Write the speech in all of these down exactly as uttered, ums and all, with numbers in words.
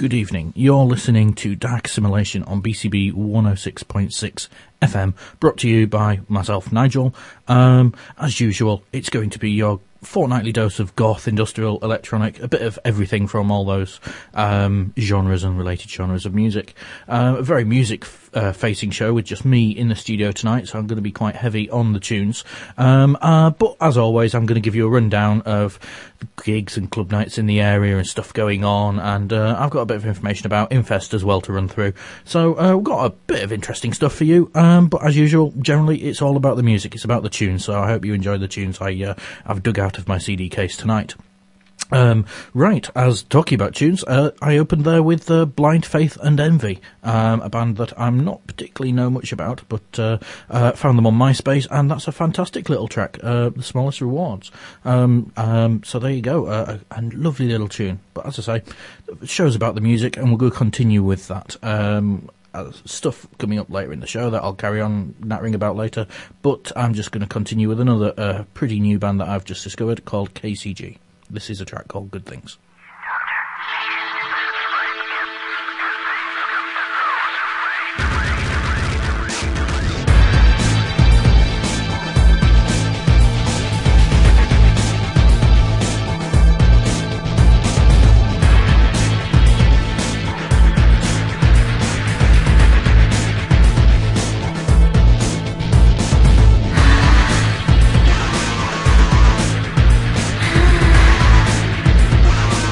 good evening. You're listening to Dark Assimilation on B C B one oh six point six F M, brought to you by myself, Nigel. Um, as usual, it's going to be your fortnightly dose of goth, industrial, electronic, a bit of everything from all those um, genres and related genres of music. Uh, a very music-facing uh, show with just me in the studio tonight, so I'm going to be quite heavy on the tunes. Um, uh, but as always, I'm going to give you a rundown of gigs and club nights in the area and stuff going on, and uh, I've got a bit of information about Infest as well to run through. So uh, we've got a bit of interesting stuff for you, um, but as usual, generally it's all about the music, it's about the tunes, so I hope you enjoy the tunes I, uh, I've dug out of my C D case tonight. Um, right, as talking about tunes, uh, I opened there with uh, Blind Faith and Envy, um, a band that I'm not particularly know much about, but uh, uh, found them on MySpace, and that's a fantastic little track, uh, The Smallest Rewards. Um, um, so there you go, uh, a, a lovely little tune. But as I say, the show's about the music, and we'll go continue with that. Um, Uh, stuff coming up later in the show that I'll carry on nattering about later, but I'm just going to continue with another uh, pretty new band that I've just discovered called K C G. This is a track called Good Things. Ah.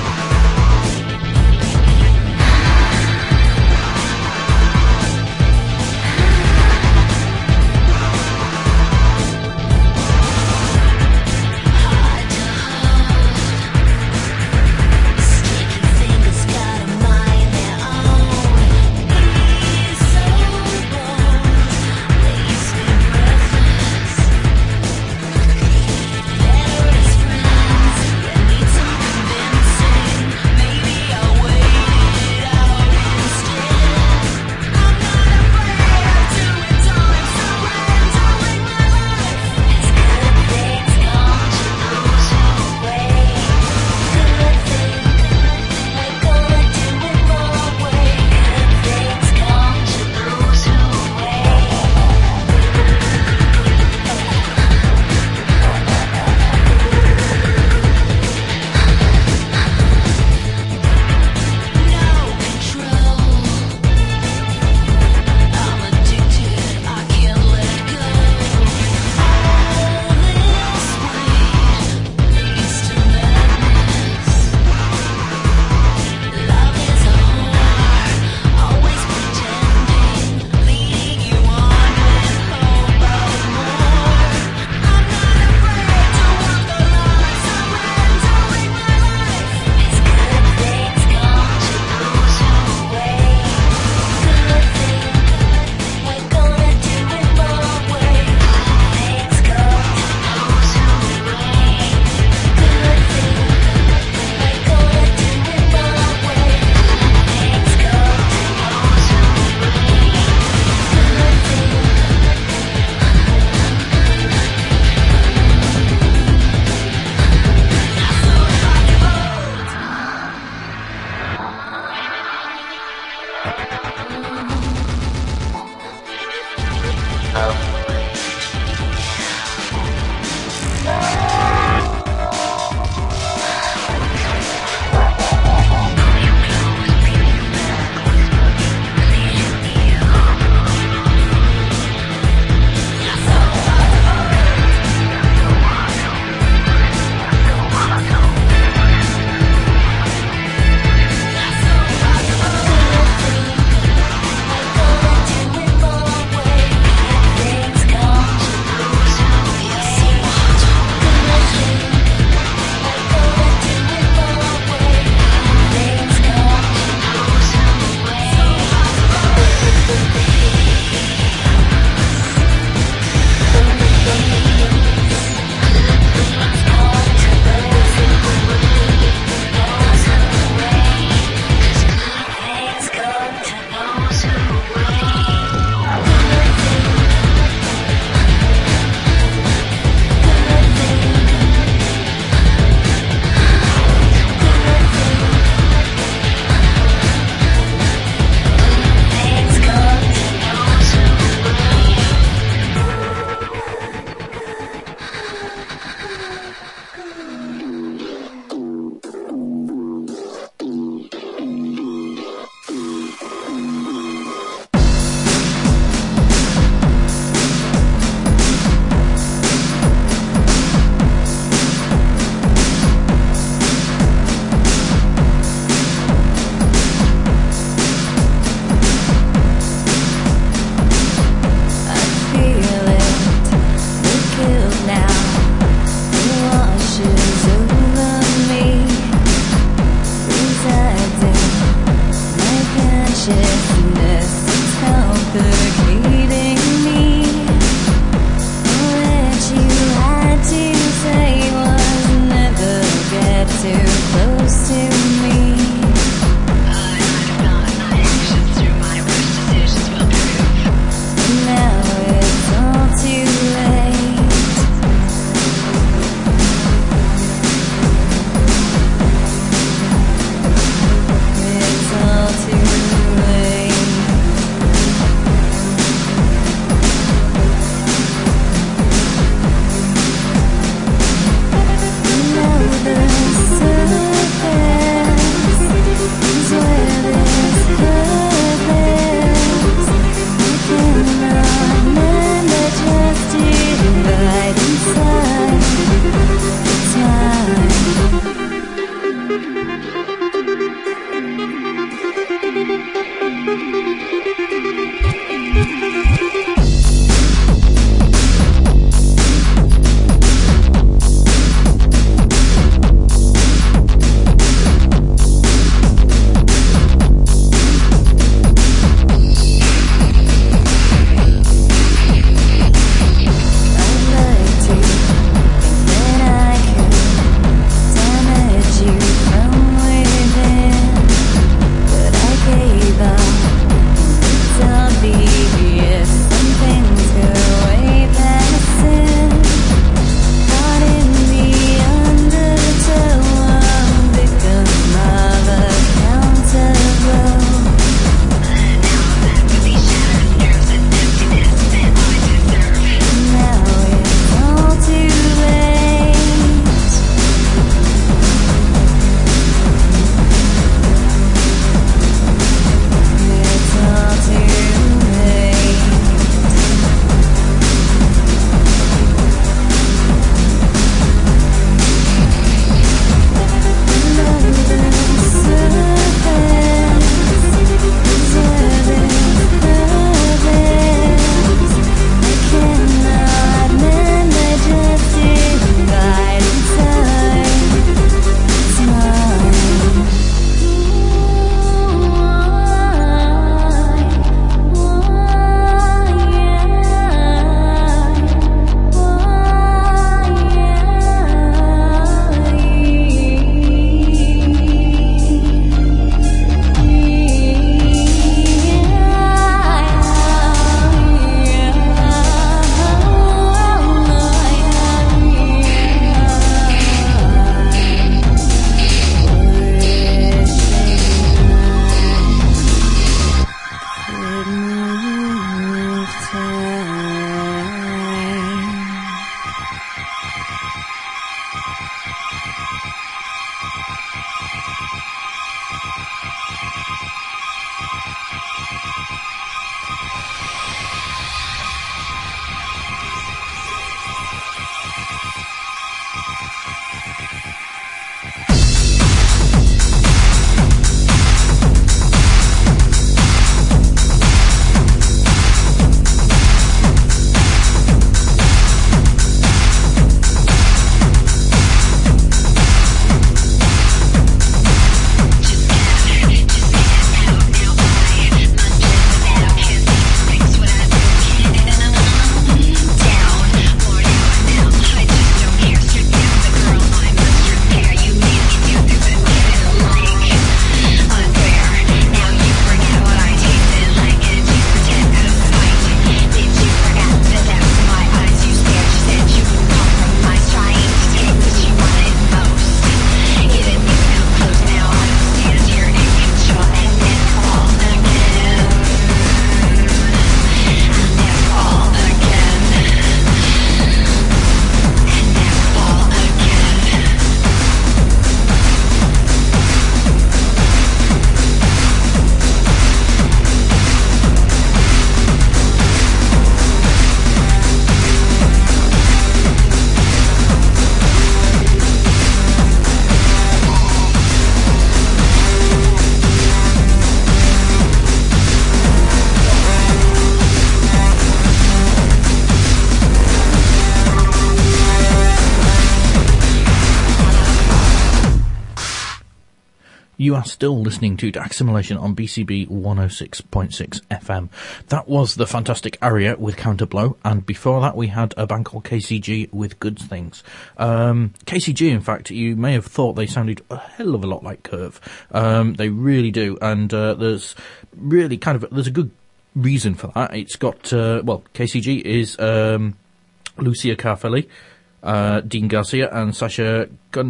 You are still listening to Dark Simulation on B C B one oh six point six F M. That was the fantastic Aria with Counterblow, and before that we had a band called K C G with Good Things. Um, K C G, in fact, you may have thought they sounded a hell of a lot like Curve. Um, they really do, and uh, there's really kind of, there's a good reason for that. It's got, uh, well, K C G is um, Lucia Carfelli, Uh, Dean Garcia and Sasha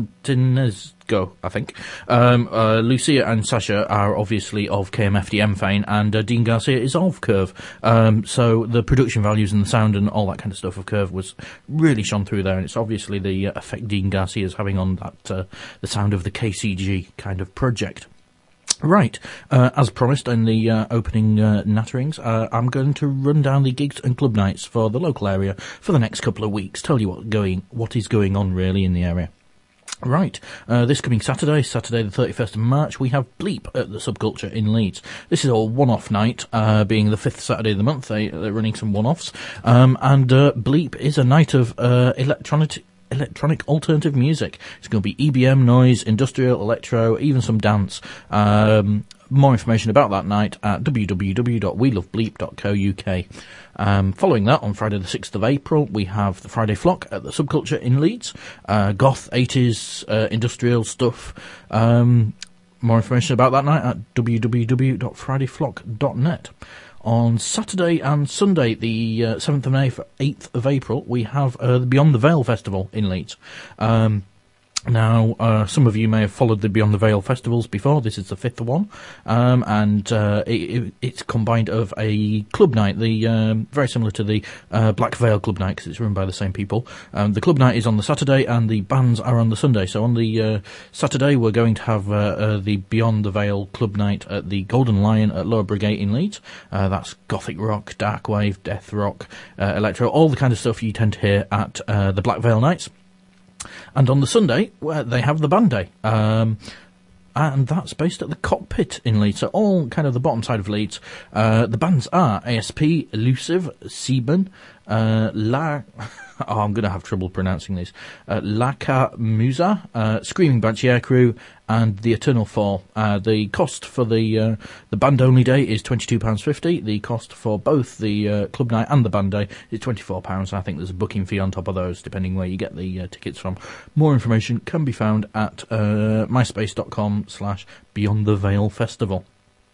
Guntinezgo, I think. Um, uh, Lucia and Sasha are obviously of K M F D M fame, and uh, Dean Garcia is of Curve. Um, so the production values and the sound and all that kind of stuff of Curve was really shone through there, and it's obviously the uh, effect Dean Garcia is having on that, uh, the sound of the K C G kind of project. Right, uh, as promised in the uh, opening uh, natterings, uh, I'm going to run down the gigs and club nights for the local area for the next couple of weeks, tell you what going, what is going on really in the area. Right, uh, this coming Saturday, Saturday the thirty-first of March, we have Bleep at the Subculture in Leeds. This is a one-off night, uh, being the fifth Saturday of the month. They, they're running some one-offs, um, and uh, Bleep is a night of uh, electronic... electronic alternative music. It's going to be E B M, noise, industrial, electro, even some dance. Um, more information about that night at w w w dot we love bleep dot co dot u k. Um, following that, on Friday the sixth of April, we have the Friday Flock at the Subculture in Leeds. Uh, goth, eighties, uh, industrial stuff. Um, more information about that night at w w w dot friday flock dot net. On Saturday and Sunday, the uh, seventh and eighth of April, we have uh, the Beyond the Veil Festival in Leeds. Um, now, uh, some of you may have followed the Beyond the Veil festivals before. This is the fifth one, um, and uh, it, it, it's combined of a club night, the um, very similar to the uh, Black Veil Club Night, because it's run by the same people. Um, the club night is on the Saturday, and the bands are on the Sunday. So on the uh, Saturday, we're going to have uh, uh, the Beyond the Veil Club Night at the Golden Lion at Lower Brigate in Leeds. Uh, that's gothic rock, dark wave, death rock, uh, electro, all the kind of stuff you tend to hear at uh, the Black Veil Nights. And on the Sunday, well, they have the band day. Um, and that's based at the Cockpit in Leeds. So all kind of the bottom side of Leeds. Uh, the bands are A S P, Elusive, Sieben, uh, La... Oh, I'm going to have trouble pronouncing these. Uh, Laka Musa, uh, Screaming Banshee Aircrew, and The Eternal Fall. Uh, the cost for the uh, the band-only day is twenty-two pounds fifty. The cost for both the uh, club night and the band day is twenty-four pounds. I think there's a booking fee on top of those, depending where you get the uh, tickets from. More information can be found at uh, myspace.com slash Beyond the Veil Festival.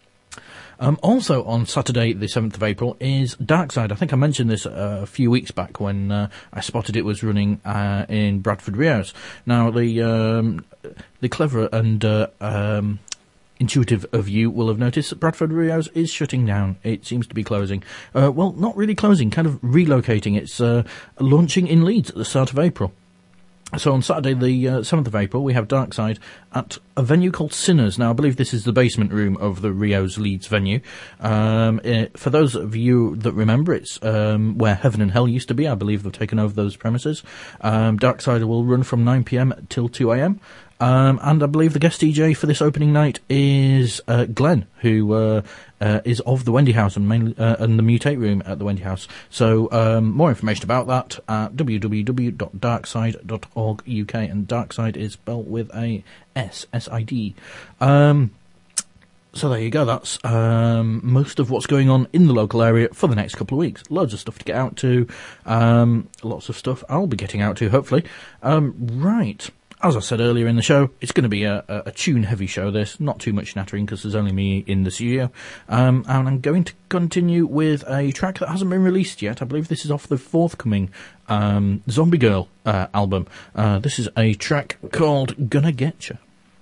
Um, also on Saturday the seventh of April is Darkside. I think I mentioned this uh, a few weeks back when uh, I spotted it was running uh, in Bradford Rios. Now the um, the clever and uh, um, intuitive of you will have noticed that Bradford Rios is shutting down. It seems to be closing. Uh, well, not really closing, kind of relocating. It's uh, launching in Leeds at the start of April. So on Saturday, the uh, seventh of April, we have Darkside at a venue called Sinners. Now, I believe this is the basement room of the Rios Leeds venue. Um, it, for those of you that remember, it's um, where Heaven and Hell used to be. I believe they've taken over those premises. Um, Darkside will run from nine p.m. till two a.m. Um, and I believe the guest D J for this opening night is uh, Glenn, who uh, uh, is of the Wendy House and mainly uh, and the Mutate Room at the Wendy House. So um, more information about that at w w w dot darkside dot org dot u k, and Darkside is spelled with a S, S I D. Um, so there you go, that's um, most of what's going on in the local area for the next couple of weeks. Loads of stuff to get out to, um, lots of stuff I'll be getting out to, hopefully. Um, right. As I said earlier in the show, it's going to be a, a, a tune-heavy show, this. Not too much nattering, because there's only me in the studio. Um, and I'm going to continue with a track that hasn't been released yet. I believe this is off the forthcoming um, Zombie Girl uh, album. Uh, this is a track called Gonna Getcha.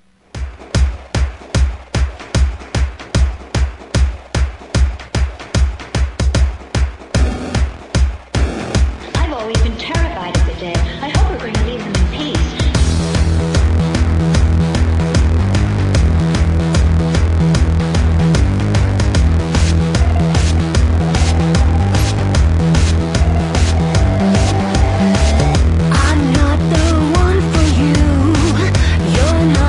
I've always been terrified of the dead. I hope we're going to leave them in peace. I'm not the one for you. You're not.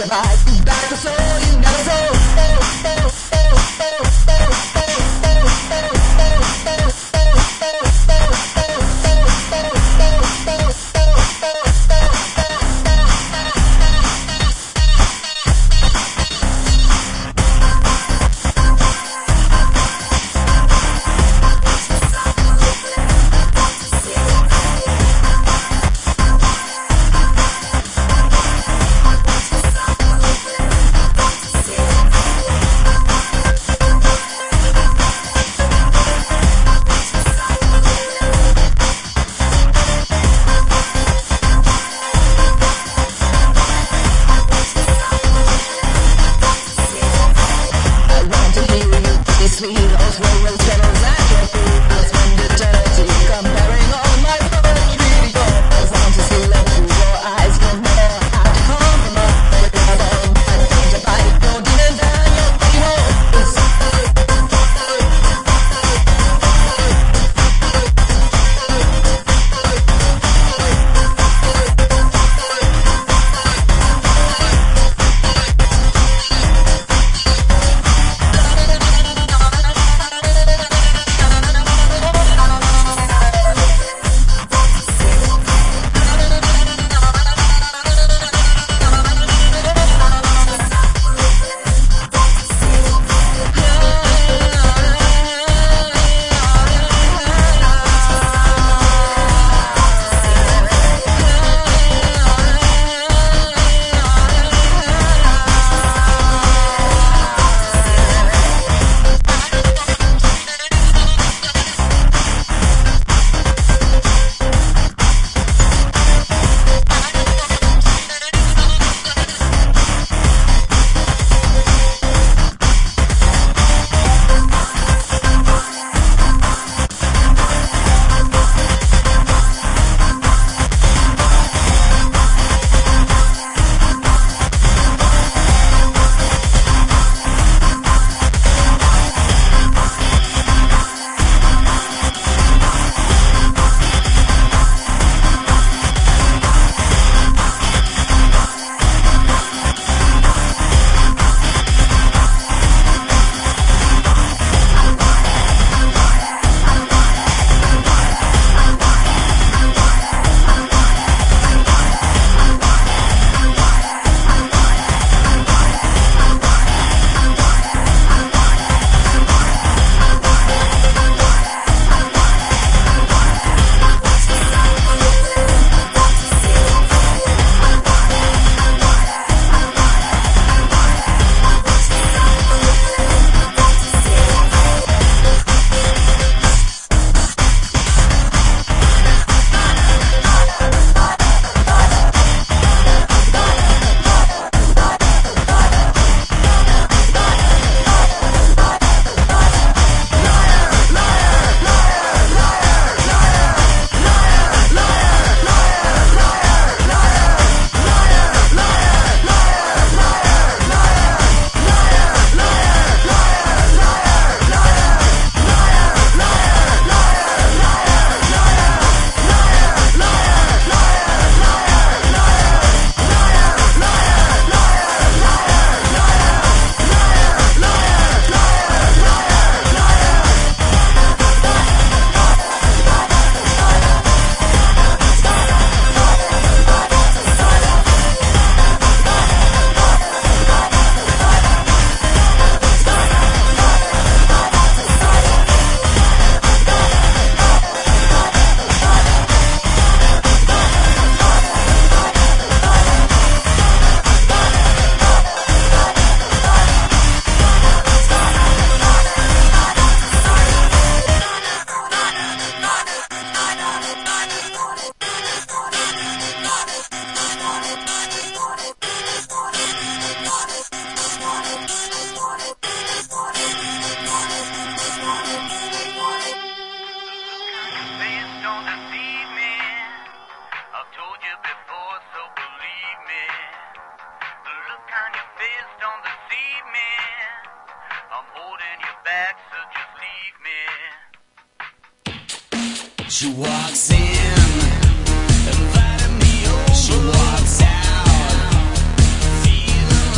She walks in, invited me over. She walks out, feeling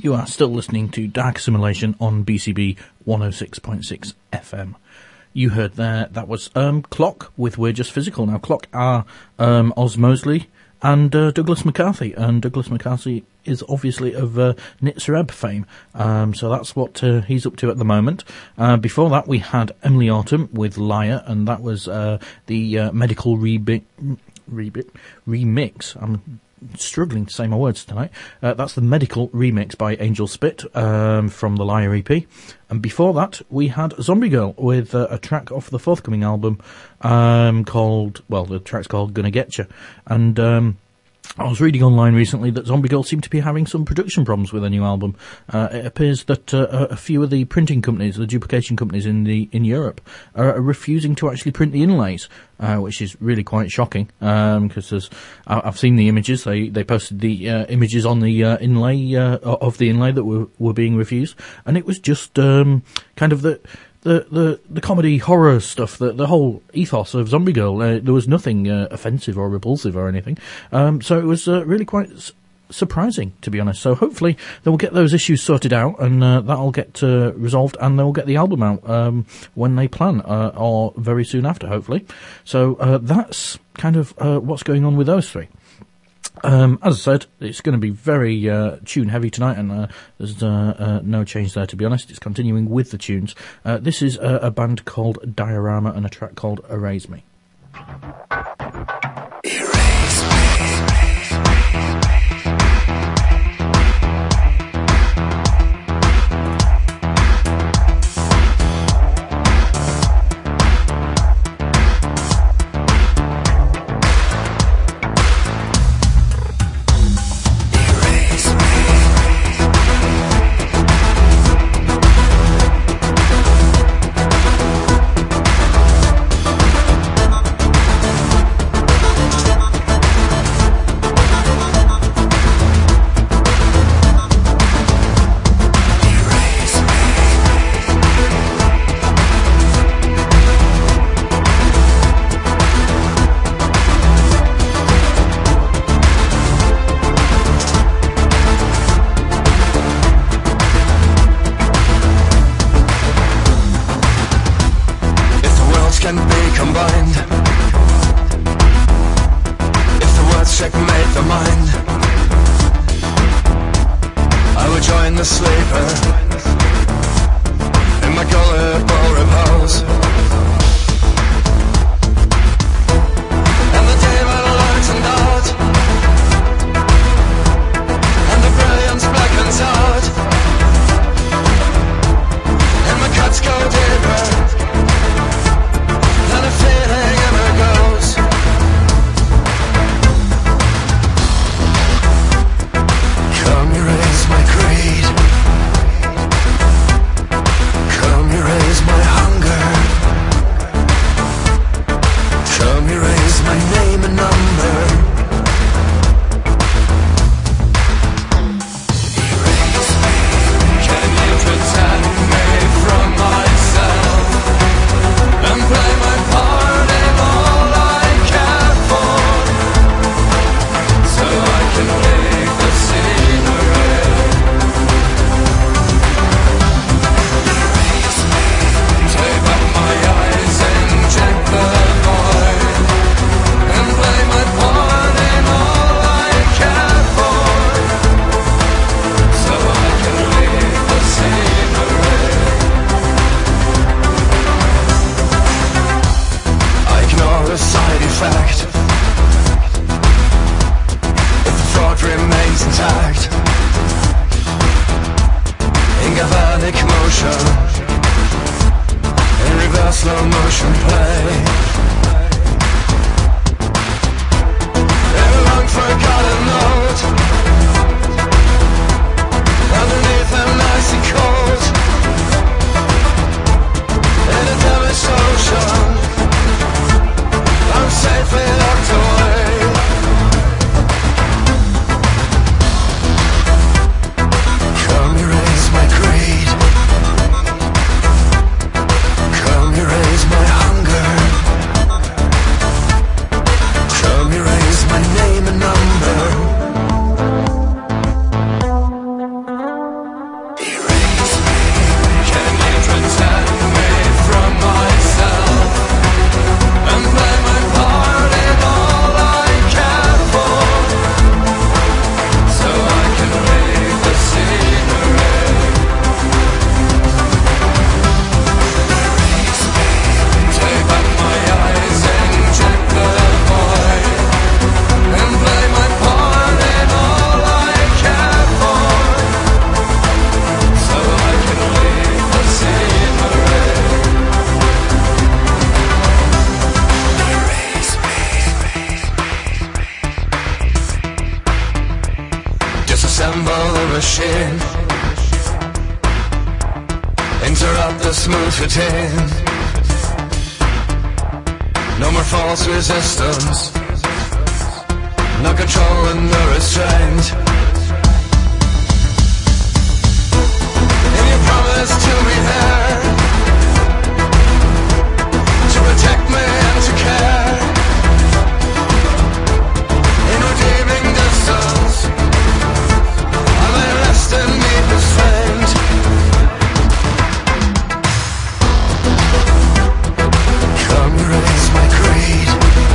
You are still listening to Dark Assimilation on B C B one oh six point six F M. You heard there, that was um, Clock with We're Just Physical. Now, Clock are um, Oz Mosley and uh, Douglas McCarthy. And Douglas McCarthy is obviously of uh, Nitzareb fame. Um, so that's what uh, he's up to at the moment. Uh, before that, we had Emily Autumn with Liar, and that was uh, the uh, medical rebi- rebi- remix. I'm struggling to say my words tonight. Uh, that's the medical remix by Angel Spit um, from the Liar E P. And before that, we had Zombie Girl with uh, a track off the forthcoming album um, called, well, the track's called Gonna Getcha. And um, I was reading online recently that Zombie Girl seemed to be having some production problems with a new album. Uh, it appears that uh, a few of the printing companies, the duplication companies in the in Europe, are refusing to actually print the inlays, uh, which is really quite shocking. Because um, I've seen the images; they they posted the uh, images on the uh, inlay uh, of the inlay that were were being refused, and it was just um, kind of the. The, the the comedy horror stuff, the the whole ethos of Zombie Girl, uh, there was nothing uh, offensive or repulsive or anything. Um, so it was uh, really quite s- surprising, to be honest. So hopefully they'll get those issues sorted out, and uh, that'll get uh, resolved, and they'll get the album out um, when they plan, uh, or very soon after, hopefully. So uh, that's kind of uh, what's going on with those three. Um, as I said, it's going to be very uh, tune-heavy tonight, and uh, there's uh, uh, no change there, to be honest. It's continuing with the tunes. Uh, this is uh, a band called Diorama and a track called Erase Me. Erase me. My hunger Disassemble the machine. Interrupt the smooth routine. No more false resistance. No control and no restraint. And you promise to be there to protect me and to care. In redeeming distance, I may rest and meet this friend. Come erase my creed.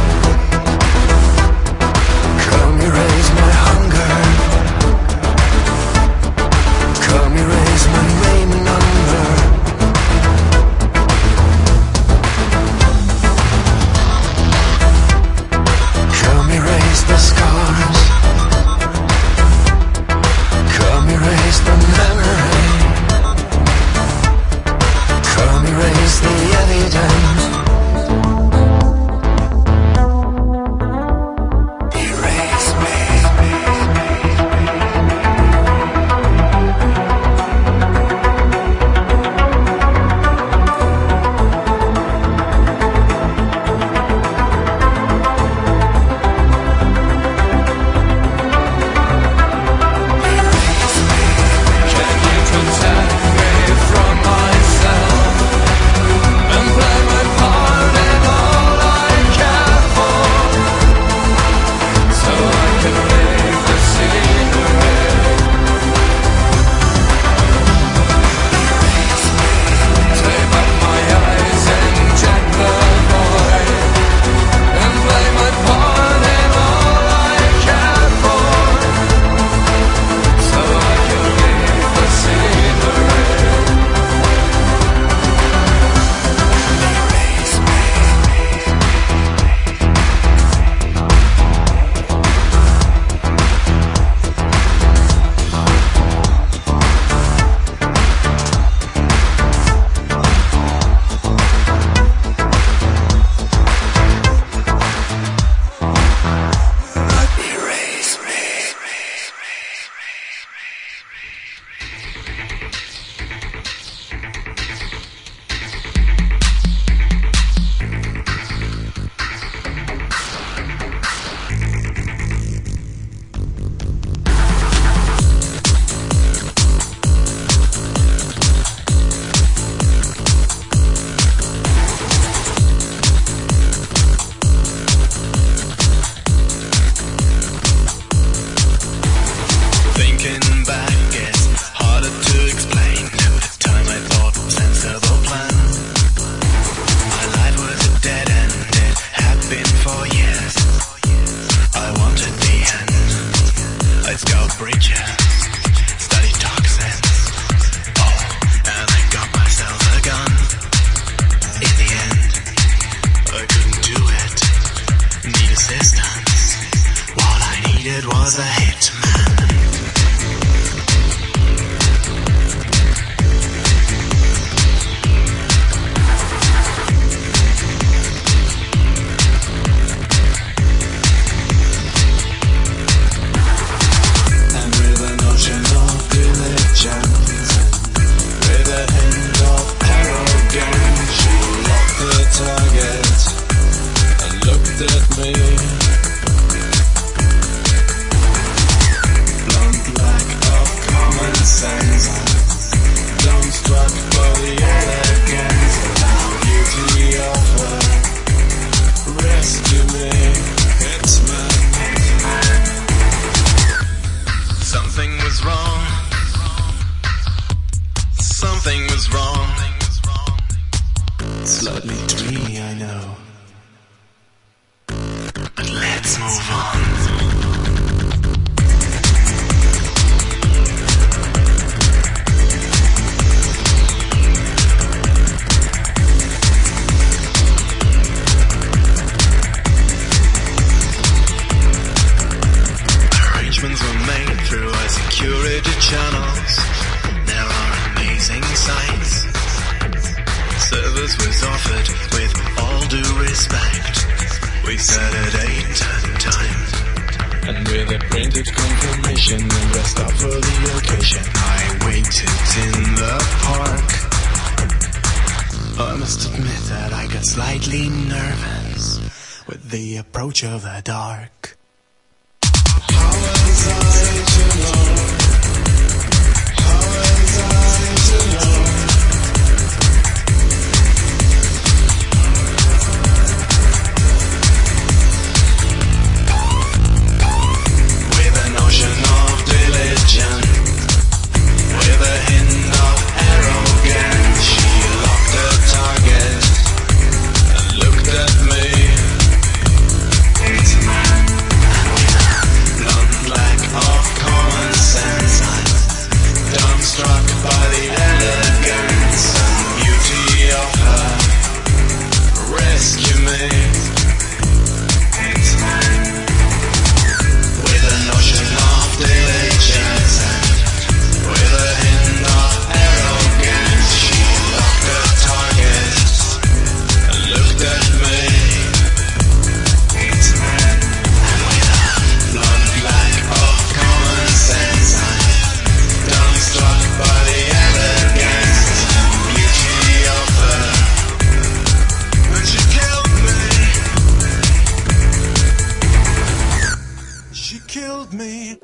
Come erase my hunger. Come erase my name and number. Come erase the scars. Come erase the memory. Come erase the evidence. Erase me. Can you protect me from myself and play my part in all I care for, so I can leave the scenery? Tape up my eyes, inject the void, and play my part in all I care for, so I can leave the scenery. Erase me. Thinking back, it's harder to explain the time I thought sensible plan. My life was a dead end, it had been for years. I wanted the end. I scaled breaches, studied toxins. Oh, and I got myself a gun. In the end, I couldn't do it. Need assistance. What I needed was a hitman. And with an ocean of diligence, with a hint of arrogance, she locked the target and looked at me. Blunt lack of common sense, dumbstruck by the elegance of the beauty of her. Rescue me, hitman. Something was wrong. Something was wrong. Slightly dreamy, I know. But let's move on. Arrangements were made through our security channels. There are amazing sights. Service was offered with all due respect. We said at eight and time. with a printed confirmation and dressed up for the occasion. I waited in the park. I must admit that I got slightly nervous with the approach of the dark. How was I to know? How was I to know? With an ocean of diligence, with a hint of arrogance, she locked the target and looked at me. It's a man blunt lack of common sense. I'm dumbstruck by the elegance and beauty of her. Rescue me. It's a man with an ocean of diligence and with a hint of arrogance. She locked the target and looked at me. It's a man with a blunt lack of common sense. I'm dumbstruck by the elegance and beauty of her. But she killed me. She killed me.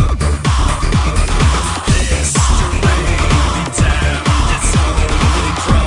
Cry.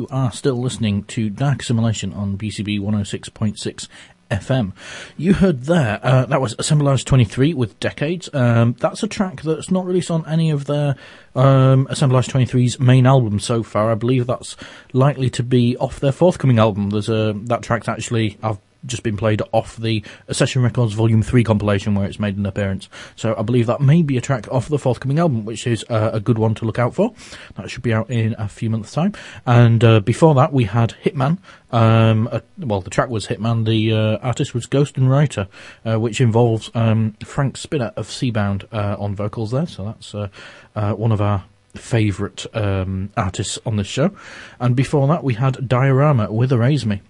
are still listening to Dark Assimilation on B C B one oh six point six F M. You heard there, uh, that was Assemblage twenty-three with Decades. Um, that's a track that's not released on any of their um, Assemblage twenty-three's main albums so far. I believe that's likely to be off their forthcoming album. There's a, that track's actually, I've just been played off the Session Records Volume three compilation where it's made an appearance. So I believe that may be a track off the forthcoming album, which is uh, a good one to look out for. That should be out in a few months' time. And uh, before that, we had Hitman. Um, uh, well, the track was Hitman. The uh, artist was Ghost and Writer, uh, which involves um, Frank Spinner of Seabound uh, on vocals there. So that's uh, uh, one of our favourite um, artists on this show. And before that, we had Diorama with Erase Me.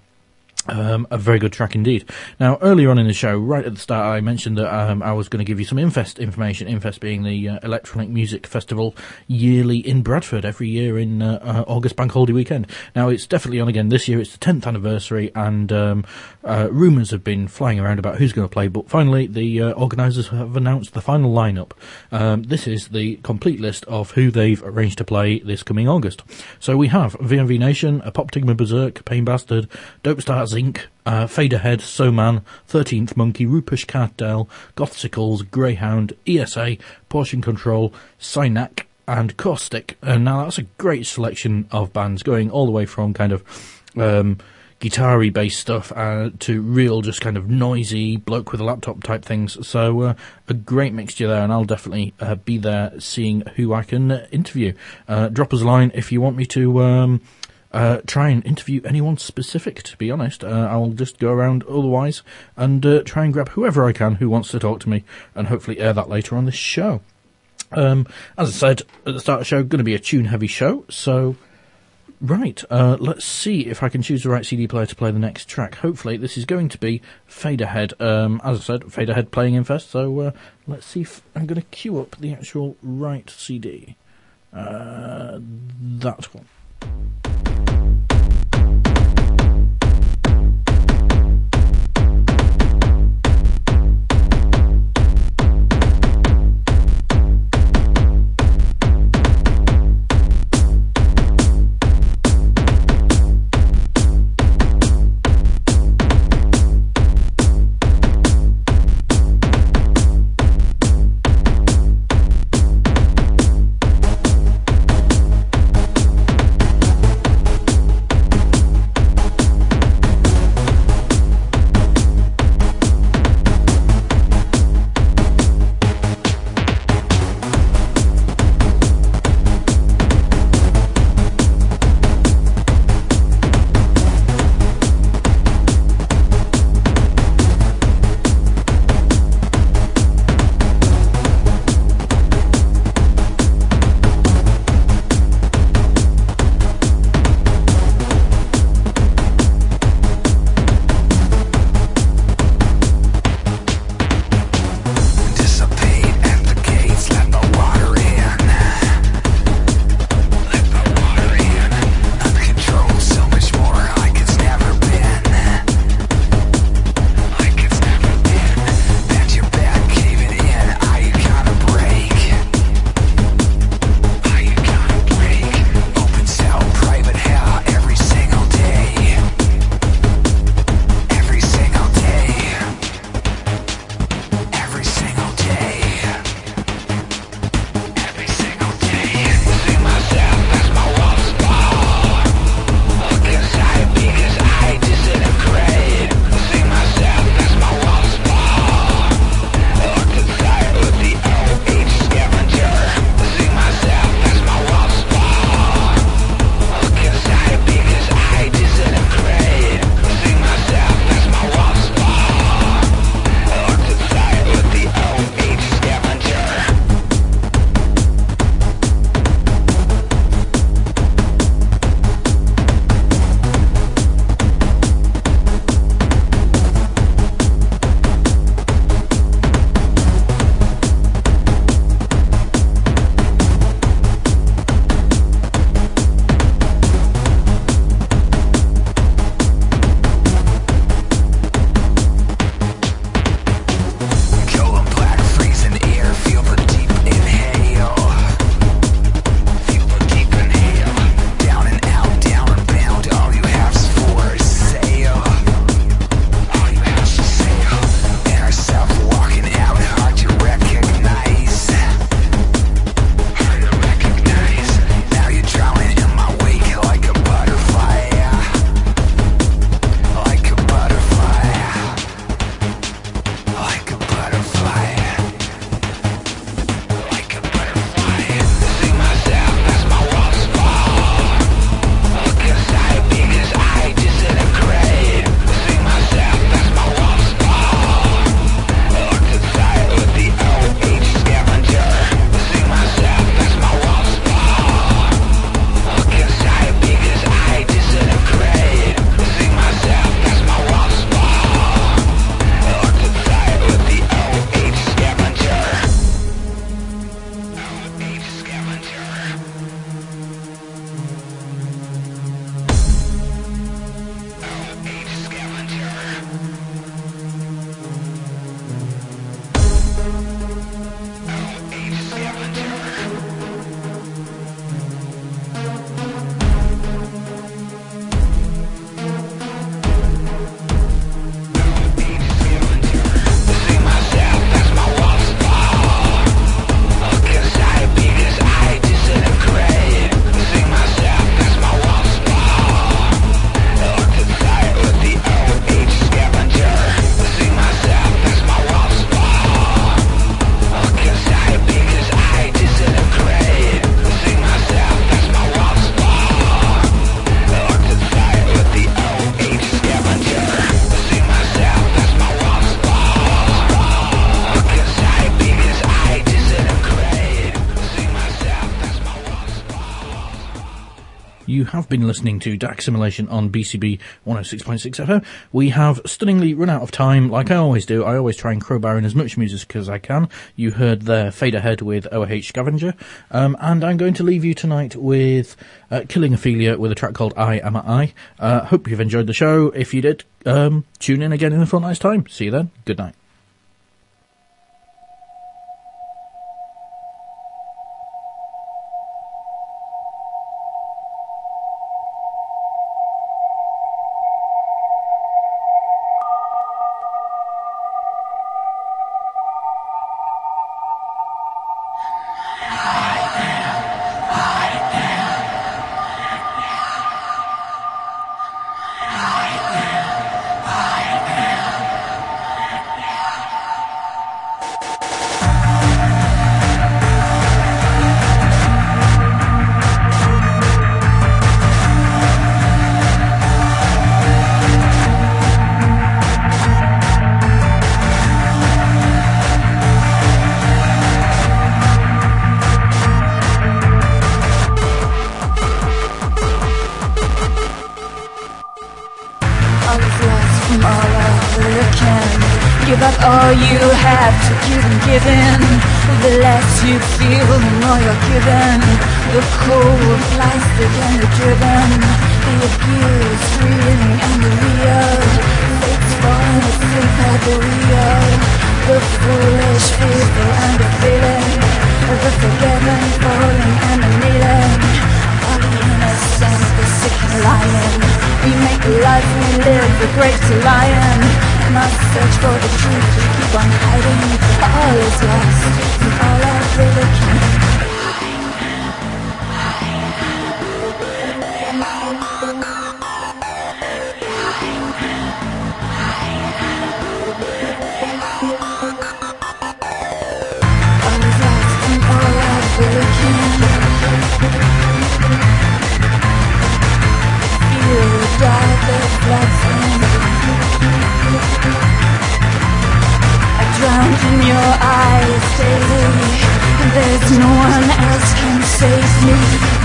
Um, a very good track indeed. Now, earlier on in the show, right at the start, I mentioned that um, I was going to give you some Infest information. Infest being the uh, electronic music festival yearly in Bradford, every year in uh, uh, August Bank Holiday weekend. Now, it's definitely on again this year. It's the tenth anniversary, and um, uh, rumours have been flying around about who's going to play, but finally the uh, organisers have announced the final lineup. Um, this is the complete list of who they've arranged to play this coming August. So we have V M V Nation, Apoptygma Berserk, Pain Bastard, Dope Stars Incorporated, uh, Fade Ahead, Soman, thirteenth Monkey, Rupush Cartel, Gothsicles, Greyhound, E S A, Portion Control, Synac, and Caustic. And now that's a great selection of bands going all the way from kind of um, guitar-y based stuff uh, to real just kind of noisy bloke with a laptop type things. So uh, a great mixture there, and I'll definitely uh, be there seeing who I can uh, interview. Uh, drop us a line if you want me to um, uh, try and interview anyone specific, to be honest. Uh, I'll just go around otherwise and uh, try and grab whoever I can who wants to talk to me and hopefully air that later on this show. Um, as I said at the start of the show, going to be a tune-heavy show, so... Right, uh, let's see if I can choose the right C D player to play the next track. Hopefully this is going to be Fade Ahead. Um, as I said, Fade Ahead playing Infest, so uh, let's see if I'm going to queue up the actual right C D. Uh, that one. you have been listening to Dark Simulation on B C B one oh six point six F M. We have stunningly run out of time, like I always do. I always try and crowbar in as much music as I can. You heard the Fade Ahead with O H Scavenger, um, and I'm going to leave you tonight with uh, Killing Ophelia with a track called I Am a I. Uh, hope you've enjoyed the show. If you did, um, tune in again in a fortnight's time. See you then. Good night. Give up all you have to give and give in. The less you feel, the more you're given. The cold plastic and the driven, the abuse, breathing and the real. Fate's falling asleep at the wheel. The foolish, faithful and the feeling. The forgiven, falling and the kneeling. All the innocent, the sick and lying. We make the life we live, the great lion. Must search for the truth, we keep on hiding. All is lost, and all I really can. All is lost, and all I really can. Feel the dark that floods in. I drowned in your eyes daily, and there's no one else can save me.